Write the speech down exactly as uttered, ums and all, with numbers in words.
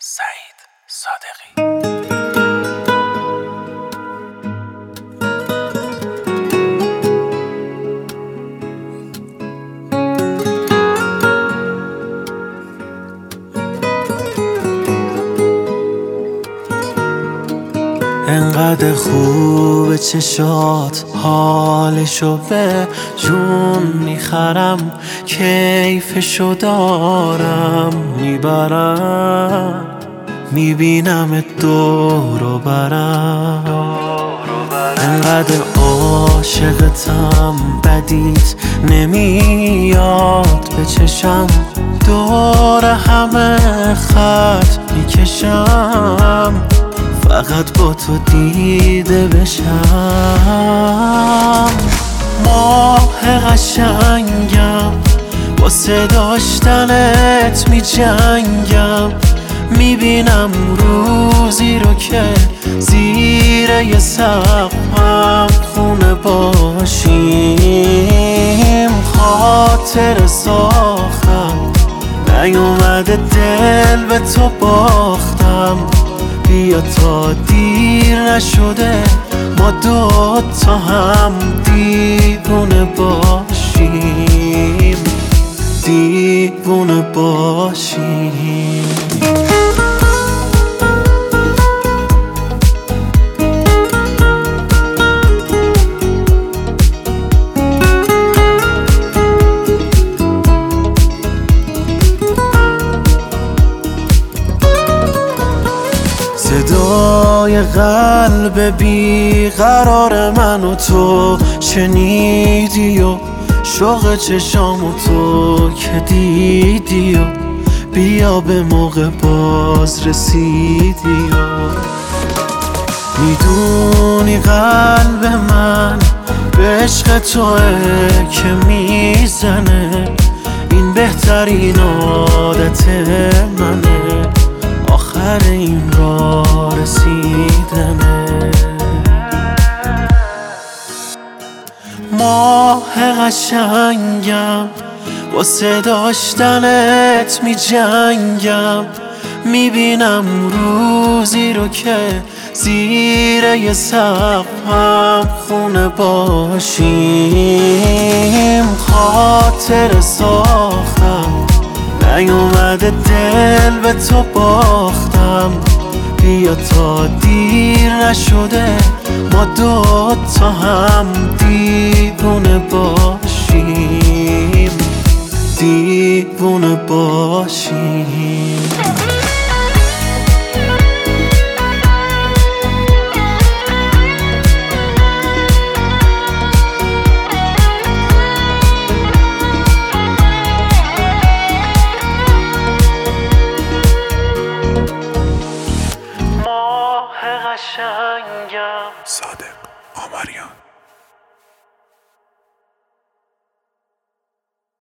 سعید صادقی. انقدر خوبه چشات، حالشو به جون میخرم، کیفشو دارم میبرم، میبینم دور و برم. انقدر عاشقتم بدیت نمیاد به چشم، دور همه خط میکشم، فقط با تو دیده بشم. ماه قشنگم، واسه داشتنت می جنگم، میبینم روزی رو که زیر یه سقفم خونه باشیم. خاطر ساختم، نیومده دل به تو باختم، بیا تا دیر نشده ما دو تا هم دیوونه باشیم، دیوونه باشیم. صدای قلب بیقرار من و تو شنیدی و شوق چشامو تو که دیدی و بیا به موقع باز رسیدی و میدونی قلب من به عشق توه که میزنه، این بهترین عادت منه، آخر این راه رسیدنه. ماه قشنگم، واسه داشتنت می جنگم، میبینم روزی رو که زیر یه سقفم خونه باشیم. خاطر ساختم، نیومده دل به تو باختم، بیا تا دیر نشده ما دو تا هم دیوونه باشیم، دیوونه باشیم. صادق آمریان.